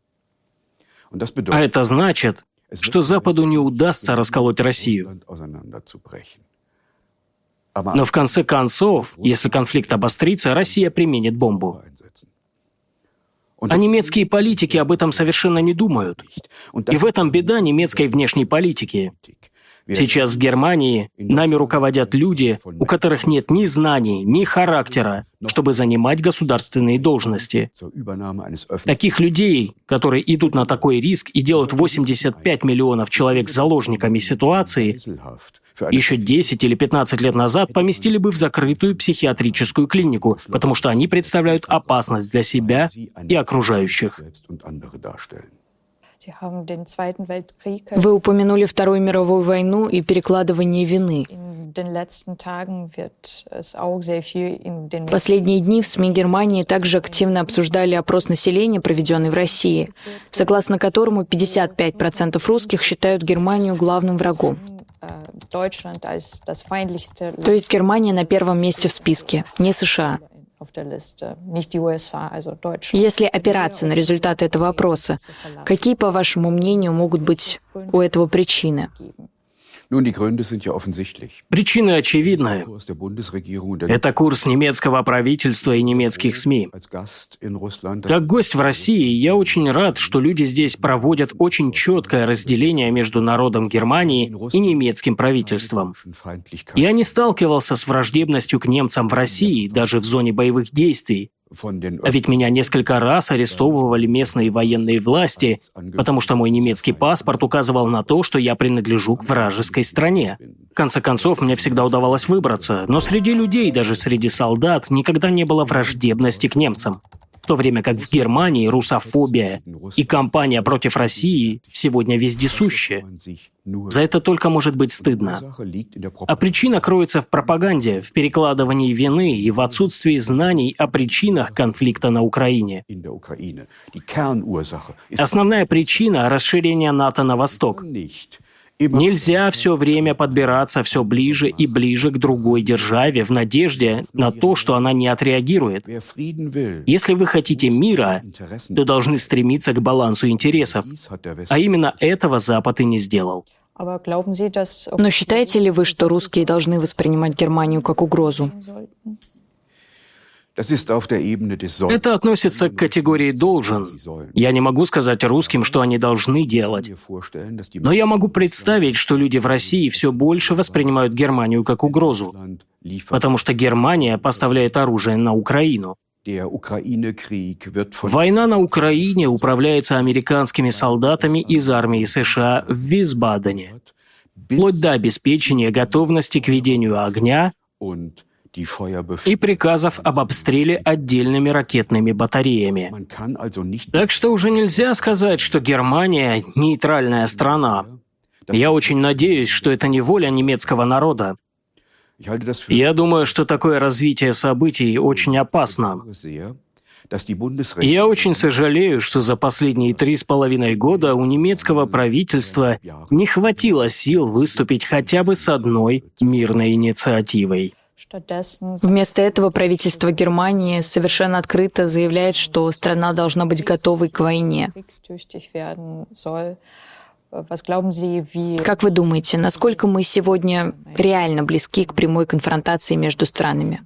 А это значит, что Западу не удастся расколоть Россию. Но в конце концов, если конфликт обострится, Россия применит бомбу. А немецкие политики об этом совершенно не думают. И в этом беда немецкой внешней политики. Сейчас в Германии нами руководят люди, у которых нет ни знаний, ни характера, чтобы занимать государственные должности. Таких людей, которые идут на такой риск и делают 85 миллионов человек заложниками ситуации, еще 10 или 15 лет назад поместили бы в закрытую психиатрическую клинику, потому что они представляют опасность для себя и окружающих. Вы упомянули Вторую мировую войну и перекладывание вины. В последние дни в СМИ Германии также активно обсуждали опрос населения, проведенный в России, согласно которому 55% русских считают Германию главным врагом. То есть Германия на первом месте в списке, не США. Если опираться на результаты этого опроса, какие, по вашему мнению, могут быть у этого причины? Причины очевидны. Это курс немецкого правительства и немецких СМИ. Как гость в России, я очень рад, что люди здесь проводят очень четкое разделение между народом Германии и немецким правительством. Я не сталкивался с враждебностью к немцам в России, даже в зоне боевых действий. А ведь меня несколько раз арестовывали местные военные власти, потому что мой немецкий паспорт указывал на то, что я принадлежу к вражеской стране. В конце концов, мне всегда удавалось выбраться, но среди людей, даже среди солдат, никогда не было враждебности к немцам. В то время как в Германии русофобия и кампания против России сегодня вездесущие. За это только может быть стыдно. А причина кроется в пропаганде, в перекладывании вины и в отсутствии знаний о причинах конфликта на Украине. Основная причина – расширение НАТО на восток. Нельзя все время подбираться все ближе и ближе к другой державе в надежде на то, что она не отреагирует. Если вы хотите мира, то должны стремиться к балансу интересов. А именно этого Запад и не сделал. Но считаете ли вы, что русские должны воспринимать Германию как угрозу? Это относится к категории «должен». Я не могу сказать русским, что они должны делать. Но я могу представить, что люди в России все больше воспринимают Германию как угрозу, потому что Германия поставляет оружие на Украину. Война на Украине управляется американскими солдатами из армии США в Висбадене, вплоть до обеспечения готовности к ведению огня и приказов об обстреле отдельными ракетными батареями. Так что уже нельзя сказать, что Германия – нейтральная страна. Я очень надеюсь, что это не воля немецкого народа. Я думаю, что такое развитие событий очень опасно. Я очень сожалею, что за последние 3,5 года у немецкого правительства не хватило сил выступить хотя бы с одной мирной инициативой. Вместо этого правительство Германии совершенно открыто заявляет, что страна должна быть готовой к войне. Как вы думаете, насколько мы сегодня реально близки к прямой конфронтации между странами?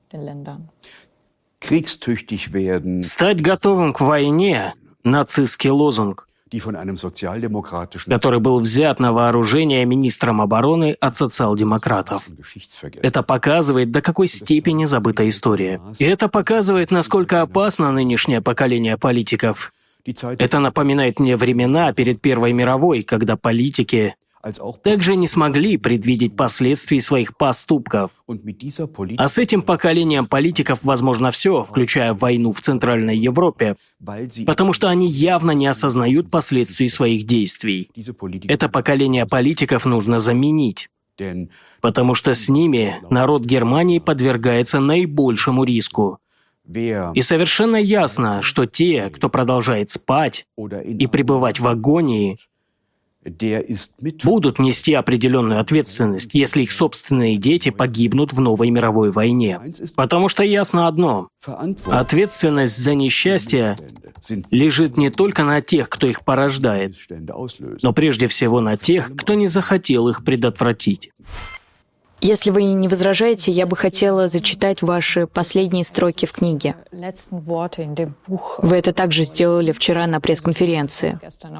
Стать готовым к войне – нацистский лозунг, который был взят на вооружение министром обороны от социал-демократов. Это показывает, до какой степени забыта история. И это показывает, насколько опасно нынешнее поколение политиков. Это напоминает мне времена перед Первой мировой, когда политики также не смогли предвидеть последствий своих поступков. А с этим поколением политиков возможно все, включая войну в Центральной Европе, потому что они явно не осознают последствий своих действий. Это поколение политиков нужно заменить, потому что с ними народ Германии подвергается наибольшему риску. И совершенно ясно, что те, кто продолжает спать и пребывать в агонии, будут нести определенную ответственность, если их собственные дети погибнут в новой мировой войне. Потому что ясно одно – ответственность за несчастье лежит не только на тех, кто их порождает, но прежде всего на тех, кто не захотел их предотвратить. Если вы не возражаете, я бы хотела зачитать ваши последние строки в книге. Вы это также сделали вчера на пресс-конференции.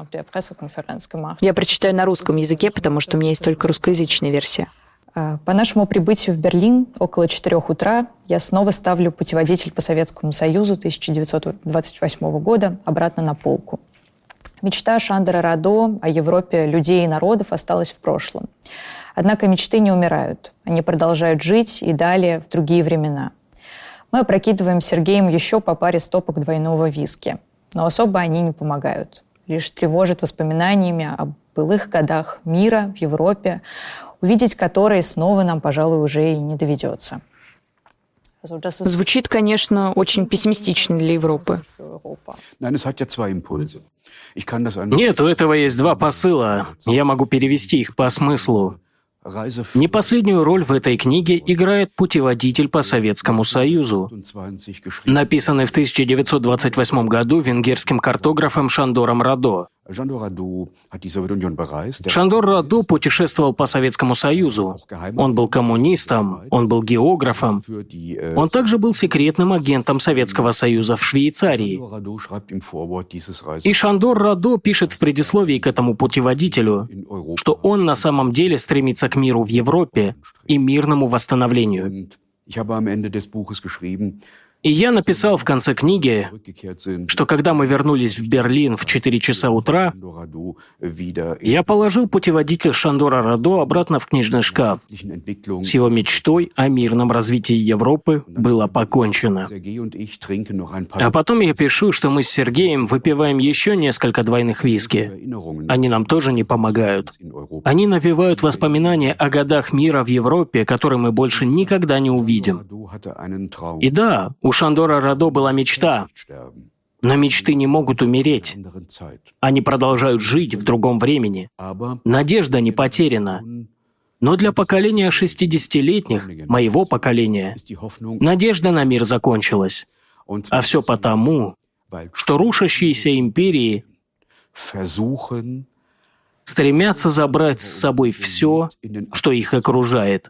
Я прочитаю на русском языке, потому что у меня есть только русскоязычная версия. По нашему прибытию в Берлин около 4 утра я снова ставлю путеводитель по Советскому Союзу 1928 года обратно на полку. Мечта Шандора Радо о Европе людей и народов осталась в прошлом. Однако мечты не умирают. Они продолжают жить и далее в другие времена. Мы опрокидываем с Сергеем еще по паре стопок двойного виски. Но особо они не помогают. Лишь тревожат воспоминаниями о былых годах мира в Европе, увидеть которые снова нам, пожалуй, уже и не доведется. Звучит, конечно, очень пессимистично для Европы. Нет, у этого есть два посыла. Я могу перевести их по смыслу. Не последнюю роль в этой книге играет «Путеводитель по Советскому Союзу», написанный в 1928 году венгерским картографом Шандором Радо. Шандор Радо путешествовал по Советскому Союзу. Он был коммунистом, он был географом. Он также был секретным агентом Советского Союза в Швейцарии. И Шандор Радо пишет в предисловии к этому путеводителю, что он на самом деле стремится к миру в Европе и мирному восстановлению. И я написал в конце книги, что когда мы вернулись в Берлин в 4 часа утра, я положил путеводитель Шандора Радо обратно в книжный шкаф. С его мечтой о мирном развитии Европы было покончено. А потом я пишу, что мы с Сергеем выпиваем еще несколько двойных виски. Они нам тоже не помогают. Они навевают воспоминания о годах мира в Европе, которые мы больше никогда не увидим. И да, у Шандора Радо была мечта, но мечты не могут умереть. Они продолжают жить в другом времени. Надежда не потеряна. Но для поколения 60-летних, моего поколения, надежда на мир закончилась. А все потому, что рушащиеся империи стремятся забрать с собой все, что их окружает.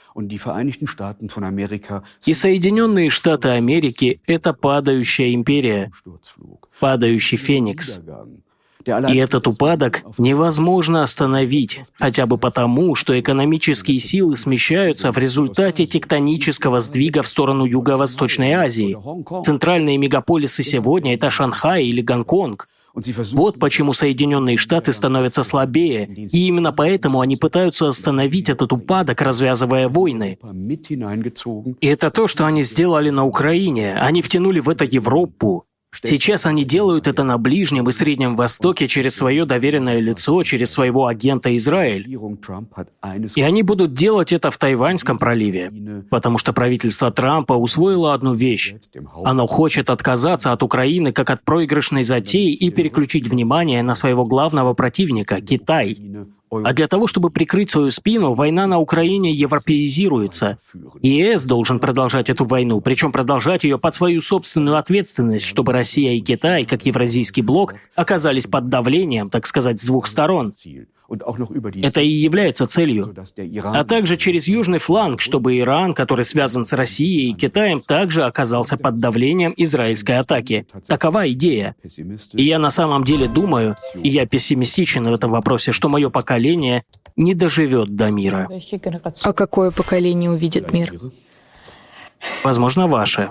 И Соединенные Штаты Америки — это падающая империя, падающий феникс. И этот упадок невозможно остановить, хотя бы потому, что экономические силы смещаются в результате тектонического сдвига в сторону Юго-Восточной Азии. Центральные мегаполисы сегодня — это Шанхай или Гонконг. Вот почему Соединенные Штаты становятся слабее, и именно поэтому они пытаются остановить этот упадок, развязывая войны. И это то, что они сделали на Украине. Они втянули в это Европу. Сейчас они делают это на Ближнем и Среднем Востоке через свое доверенное лицо, через своего агента Израиль. И они будут делать это в Тайваньском проливе, потому что правительство Трампа усвоило одну вещь. Оно хочет отказаться от Украины как от проигрышной затеи и переключить внимание на своего главного противника – Китай. А для того, чтобы прикрыть свою спину, война на Украине европеизируется. ЕС должен продолжать эту войну, причем продолжать ее под свою собственную ответственность, чтобы Россия и Китай, как евразийский блок, оказались под давлением, так сказать, с двух сторон. Это и является целью. А также через южный фланг, чтобы Иран, который связан с Россией и Китаем, также оказался под давлением израильской атаки. Такова идея. И я на самом деле думаю, и я пессимистичен в этом вопросе, что мое поколение не доживет до мира. А какое поколение увидит мир? Возможно, ваше.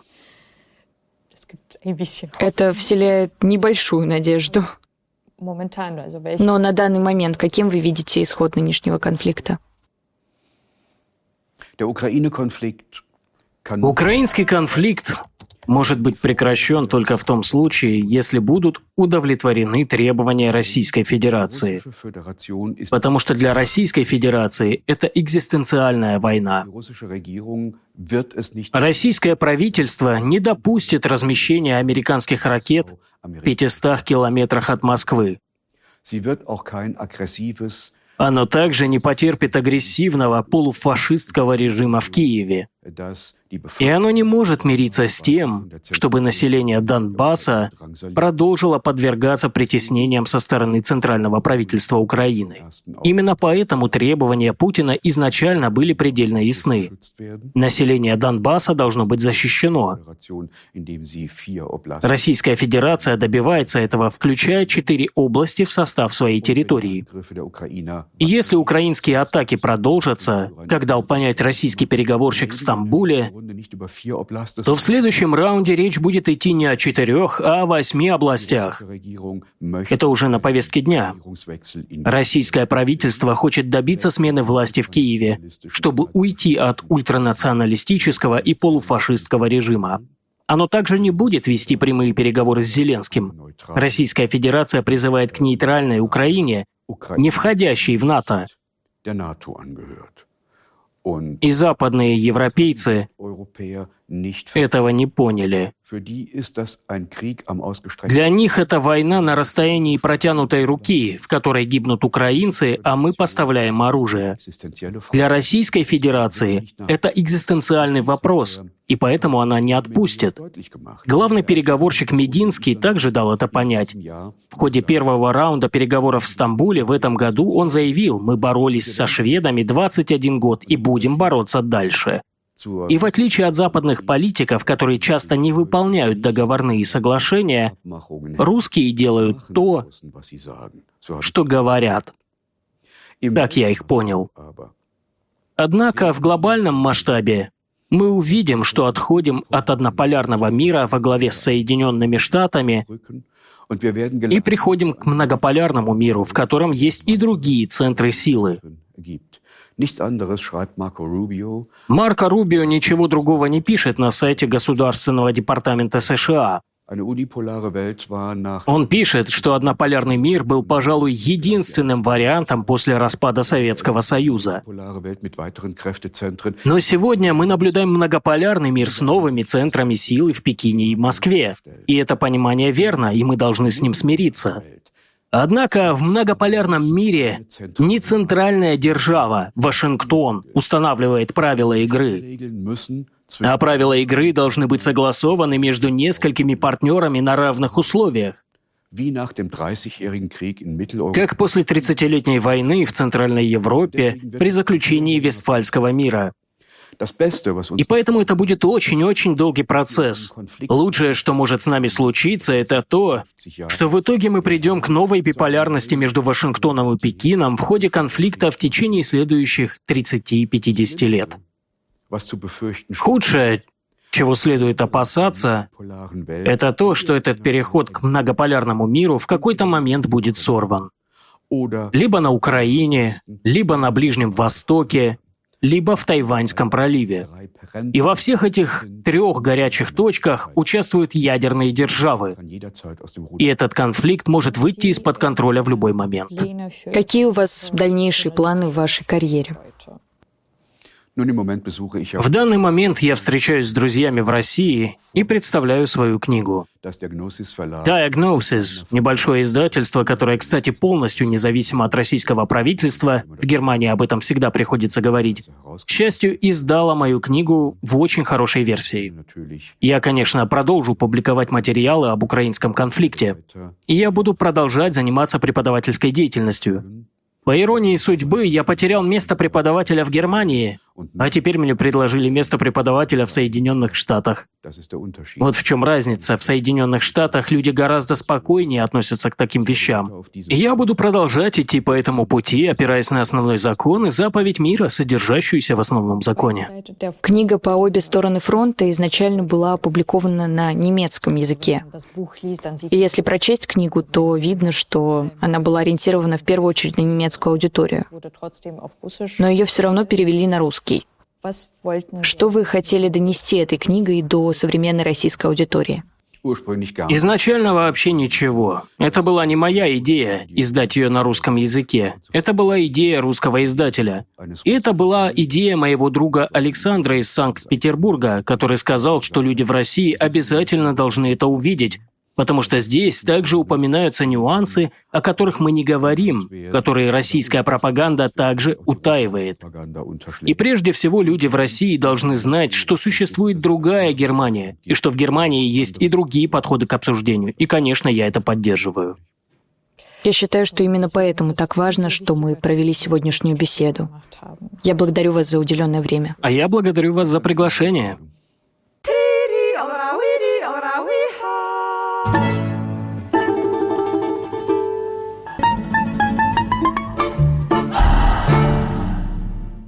Это вселяет небольшую надежду. Но на данный момент каким вы видите исход нынешнего конфликта? Украинский конфликт может быть прекращен только в том случае, если будут удовлетворены требования Российской Федерации. Потому что для Российской Федерации это экзистенциальная война. Российское правительство не допустит размещения американских ракет в 500 километрах от Москвы. Оно также не потерпит агрессивного полуфашистского режима в Киеве. И оно не может мириться с тем, чтобы население Донбасса продолжило подвергаться притеснениям со стороны центрального правительства Украины. Именно поэтому требования Путина изначально были предельно ясны. Население Донбасса должно быть защищено. Российская Федерация добивается этого, включая 4 области в состав своей территории. И если украинские атаки продолжатся, как дал понять российский переговорщик в Стамбуле, то в следующем раунде речь будет идти не о 4, а о 8 областях. Это уже на повестке дня. Российское правительство хочет добиться смены власти в Киеве, чтобы уйти от ультранационалистического и полуфашистского режима. Оно также не будет вести прямые переговоры с Зеленским. Российская Федерация призывает к нейтральной Украине, не входящей в НАТО. И западные европейцы этого не поняли. Для них это война на расстоянии протянутой руки, в которой гибнут украинцы, а мы поставляем оружие. Для Российской Федерации это экзистенциальный вопрос, и поэтому она не отпустит. Главный переговорщик Мединский также дал это понять. В ходе первого раунда переговоров в Стамбуле в этом году он заявил: «Мы боролись со шведами 21 год и будем бороться дальше». И в отличие от западных политиков, которые часто не выполняют договорные соглашения, русские делают то, что говорят. Так я их понял. Однако в глобальном масштабе мы увидим, что отходим от однополярного мира во главе с Соединенными Штатами и приходим к многополярному миру, в котором есть и другие центры силы. Марко Рубио ничего другого не пишет на сайте Государственного департамента США. Он пишет, что однополярный мир был, пожалуй, единственным вариантом после распада Советского Союза. Но сегодня мы наблюдаем многополярный мир с новыми центрами силы в Пекине и Москве. И это понимание верно, и мы должны с ним смириться. Однако в многополярном мире не центральная держава, Вашингтон, устанавливает правила игры, а правила игры должны быть согласованы между несколькими партнерами на равных условиях. Как после 30-летней войны в Центральной Европе при заключении Вестфальского мира. И поэтому это будет очень-очень долгий процесс. Лучшее, что может с нами случиться, это то, что в итоге мы придем к новой биполярности между Вашингтоном и Пекином в ходе конфликта в течение следующих 30-50 лет. Худшее, чего следует опасаться, это то, что этот переход к многополярному миру в какой-то момент будет сорван. Либо на Украине, либо на Ближнем Востоке, либо в Тайваньском проливе. И во всех этих 3 горячих точках участвуют ядерные державы. И этот конфликт может выйти из-под контроля в любой момент. Какие у вас дальнейшие планы в вашей карьере? В данный момент я встречаюсь с друзьями в России и представляю свою книгу. Diagnosis — небольшое издательство, которое, кстати, полностью независимо от российского правительства, в Германии об этом всегда приходится говорить, к счастью, издало мою книгу в очень хорошей версии. Я, конечно, продолжу публиковать материалы об украинском конфликте, и я буду продолжать заниматься преподавательской деятельностью. По иронии судьбы, я потерял место преподавателя в Германии, а теперь мне предложили место преподавателя в Соединенных Штатах. Вот в чем разница. В Соединенных Штатах люди гораздо спокойнее относятся к таким вещам. И я буду продолжать идти по этому пути, опираясь на основной закон и заповедь мира, содержащуюся в основном законе. Книга «По обе стороны фронта» изначально была опубликована на немецком языке. И если прочесть книгу, то видно, что она была ориентирована в первую очередь на немецкую аудиторию. Но ее все равно перевели на русский. Что вы хотели донести этой книгой до современной российской аудитории? Изначально вообще ничего. Это была не моя идея издать ее на русском языке. Это была идея русского издателя. И это была идея моего друга Александра из Санкт-Петербурга, который сказал, что люди в России обязательно должны это увидеть, потому что здесь также упоминаются нюансы, о которых мы не говорим, которые российская пропаганда также утаивает. И прежде всего люди в России должны знать, что существует другая Германия, и что в Германии есть и другие подходы к обсуждению. И, конечно, я это поддерживаю. Я считаю, что именно поэтому так важно, что мы провели сегодняшнюю беседу. Я благодарю вас за уделенное время. А я благодарю вас за приглашение. Thank you.